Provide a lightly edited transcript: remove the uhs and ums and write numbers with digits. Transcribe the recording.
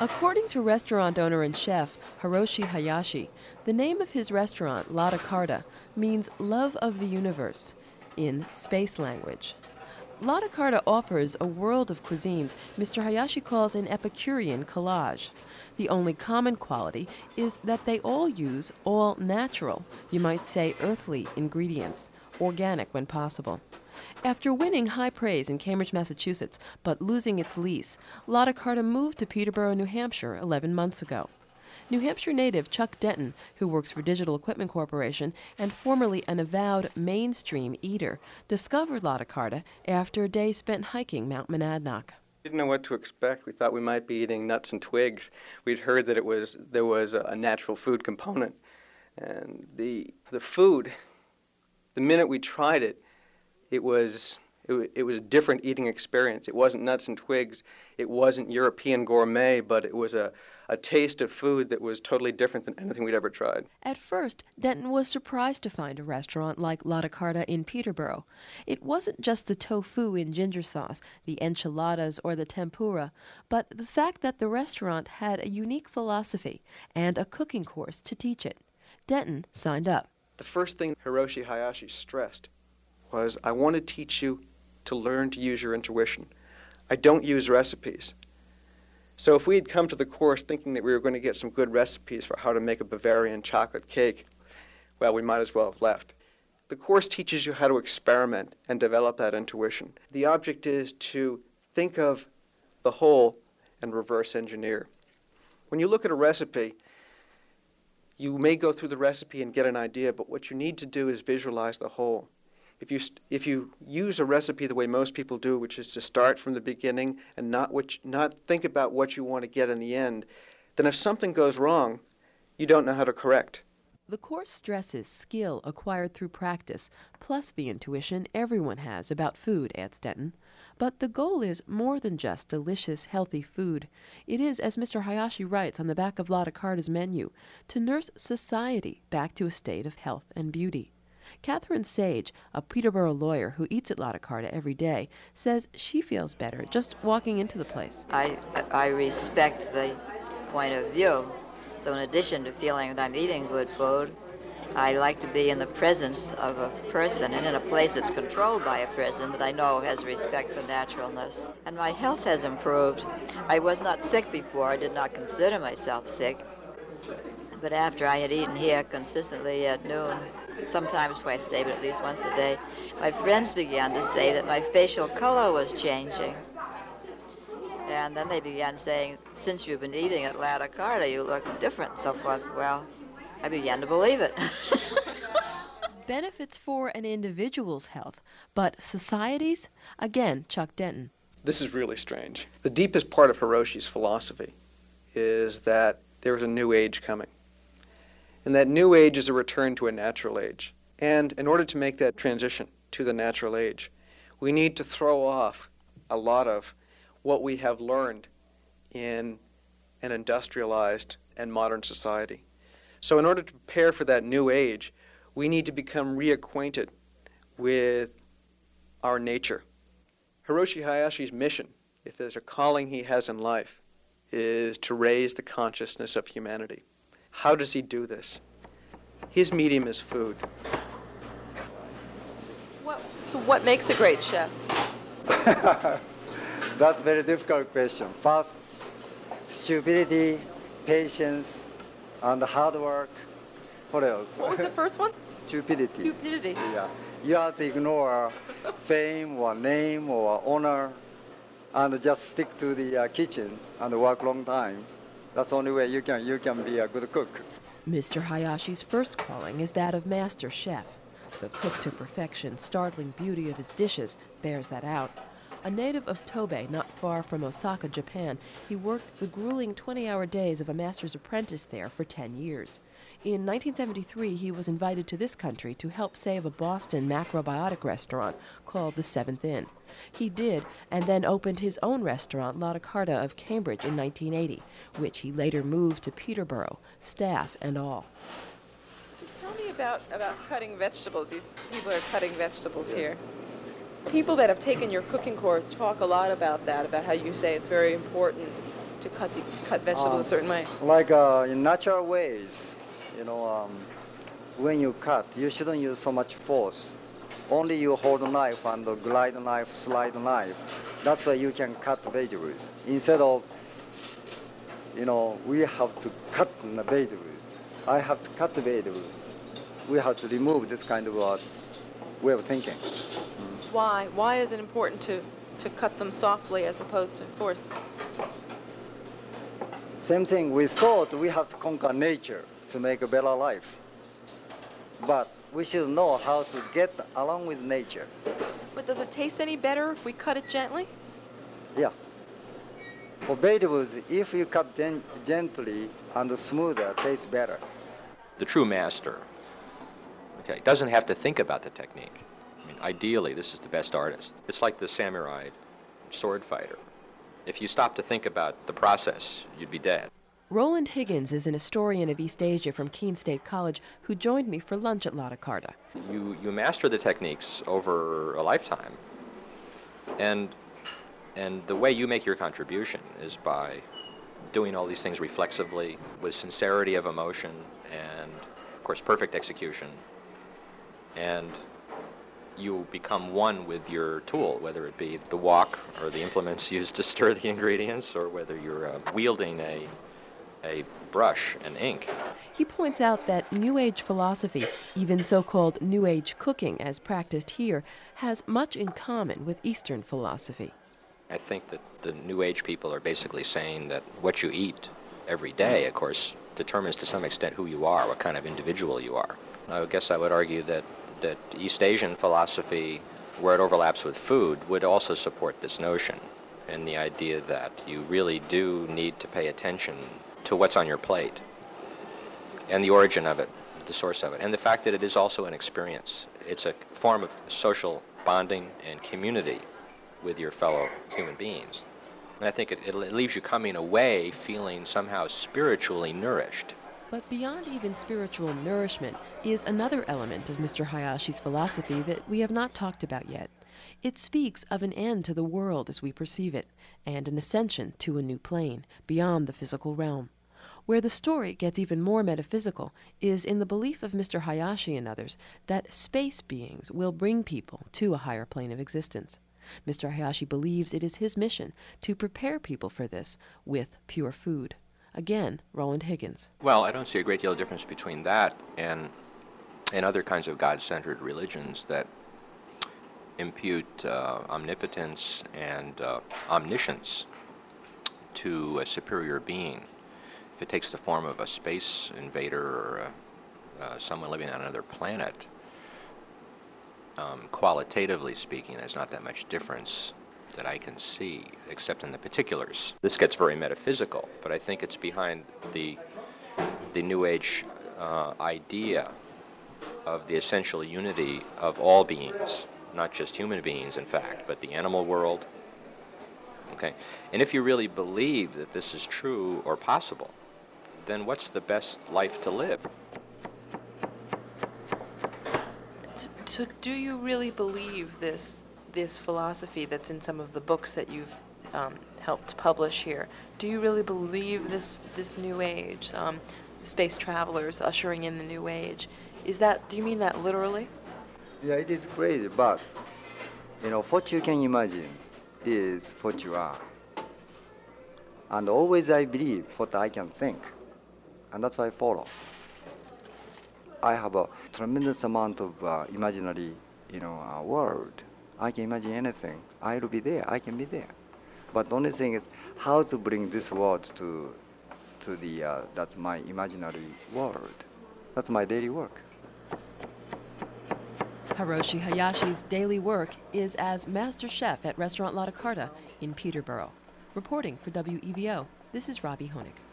According to restaurant owner and chef Hiroshi Hayashi, the name of his restaurant, La Carta, means love of the universe in space language. La Carta offers a world of cuisines Mr. Hayashi calls an Epicurean collage. The only common quality is that they all use all natural, you might say earthly, ingredients, organic when possible. After winning high praise in Cambridge, Massachusetts, but losing its lease, La Carta moved to Peterborough, New Hampshire 11 months ago. New Hampshire native Chuck Denton, who works for Digital Equipment Corporation and formerly an avowed mainstream eater, discovered La Carta after a day spent hiking Mount Monadnock. We didn't know what to expect. We thought we might be eating nuts and twigs. We'd heard that there was a natural food component. And the food, the minute we tried it, it was a different eating experience. It wasn't nuts and twigs. It wasn't European gourmet, but it was a taste of food that was totally different than anything we'd ever tried. At first, Denton was surprised to find a restaurant like La Carta in Peterborough. It wasn't just the tofu in ginger sauce, the enchiladas, or the tempura, but the fact that the restaurant had a unique philosophy and a cooking course to teach it. Denton signed up. The first thing Hiroshi Hayashi stressed was, I want to teach you to learn to use your intuition. I don't use recipes. So if we had come to the course thinking that we were going to get some good recipes for how to make a Bavarian chocolate cake, well, we might as well have left. The course teaches you how to experiment and develop that intuition. The object is to think of the whole and reverse engineer. When you look at a recipe, you may go through the recipe and get an idea, but what you need to do is visualize the whole. If you use a recipe the way most people do, which is to start from the beginning and not think about what you want to get in the end, then if something goes wrong, you don't know how to correct. The course stresses skill acquired through practice, plus the intuition everyone has about food, adds Denton. But the goal is more than just delicious, healthy food. It is, as Mr. Hayashi writes on the back of La Carta's menu, to nurse society back to a state of health and beauty. Catherine Sage, a Peterborough lawyer who eats at La Carta every day, says she feels better just walking into the place. I respect the point of view. So in addition to feeling that I'm eating good food, I like to be in the presence of a person and in a place that's controlled by a person that I know has respect for naturalness. And my health has improved. I was not sick before. I did not consider myself sick. But after I had eaten here consistently at noon, sometimes twice a day, but at least once a day, my friends began to say that my facial color was changing. And then they began saying, since you've been eating at La Carta, you look different, and so forth. Well, I began to believe it. Benefits for an individual's health, but society's? Again, Chuck Denton. This is really strange. The deepest part of Hiroshi's philosophy is that there is a new age coming. And that new age is a return to a natural age. And in order to make that transition to the natural age, we need to throw off a lot of what we have learned in an industrialized and modern society. So in order to prepare for that new age, we need to become reacquainted with our nature. Hiroshi Hayashi's mission, if there's a calling he has in life, is to raise the consciousness of humanity. How does he do this? His medium is food. So what makes a great chef? That's a very difficult question. First, stupidity, patience, and hard work. What else? What was the first one? Stupidity. Stupidity. Yeah. You have to ignore fame or name or honor and just stick to the kitchen and work long time. That's the only way you can be a good cook. Mr. Hayashi's first calling is that of master chef. The cook to perfection, startling beauty of his dishes bears that out. A native of Tobe, not far from Osaka, Japan, he worked the grueling 20-hour days of a master's apprentice there for 10 years. In 1973, he was invited to this country to help save a Boston macrobiotic restaurant called the Seventh Inn. He did, and then opened his own restaurant, La Carta of Cambridge, in 1980, which he later moved to Peterborough, staff and all. Tell me about cutting vegetables. These people are cutting vegetables here. People that have taken your cooking course talk a lot about that, about how you say it's very important to cut vegetables a certain way? Like in natural ways, when you cut, you shouldn't use so much force. Only you hold the knife and the glide knife, slide knife. That's why you can cut vegetables. Instead of, we have to cut the vegetables. I have to cut the vegetables. We have to remove this kind of way of thinking. Why? Why is it important to cut them softly as opposed to force? Same thing, we thought we have to conquer nature to make a better life. But we should know how to get along with nature. But does it taste any better if we cut it gently? Yeah. For vegetables, if you cut gently and smoother, it tastes better. The true master, doesn't have to think about the technique. I mean, ideally, this is the best artist. It's like the samurai sword fighter. If you stop to think about the process, you'd be dead. Roland Higgins is an historian of East Asia from Keene State College who joined me for lunch at La Carta. You master the techniques over a lifetime, and the way you make your contribution is by doing all these things reflexively, with sincerity of emotion, and of course perfect execution, and you become one with your tool, whether it be the wok or the implements used to stir the ingredients, or whether you're wielding a brush and ink. He points out that New Age philosophy, even so-called New Age cooking as practiced here, has much in common with Eastern philosophy. I think that the New Age people are basically saying that what you eat every day, of course, determines to some extent who you are, what kind of individual you are. I guess I would argue that East Asian philosophy, where it overlaps with food, would also support this notion, and the idea that you really do need to pay attention to what's on your plate and the origin of it, the source of it, and the fact that it is also an experience. It's a form of social bonding and community with your fellow human beings. And I think it leaves you coming away feeling somehow spiritually nourished. But beyond even spiritual nourishment is another element of Mr. Hayashi's philosophy that we have not talked about yet. It speaks of an end to the world as we perceive it, and an ascension to a new plane, beyond the physical realm. Where the story gets even more metaphysical is in the belief of Mr. Hayashi and others that space beings will bring people to a higher plane of existence. Mr. Hayashi believes it is his mission to prepare people for this with pure food. Again, Roland Higgins. Well, I don't see a great deal of difference between that and other kinds of God-centered religions that impute omnipotence and omniscience to a superior being. If it takes the form of a space invader or someone living on another planet, qualitatively speaking, there's not that much difference that I can see, except in the particulars. This gets very metaphysical, but I think it's behind the New Age idea of the essential unity of all beings, not just human beings, in fact, but the animal world. Okay, and if you really believe that this is true or possible, then what's the best life to live? So do you really believe this philosophy that's in some of the books that you've helped publish here? Do you really believe this new age, space travelers ushering in the new age? Do you mean that literally? Yeah, it is crazy, but what you can imagine is what you are. And always I believe what I can think, and that's why I follow. I have a tremendous amount of imaginary, world. I can imagine anything. I will be there. I can be there. But the only thing is how to bring this world to that's my imaginary world. That's my daily work. Hiroshi Hayashi's daily work is as master chef at Restaurant La Carta in Peterborough. Reporting for WEVO, this is Robbie Honig.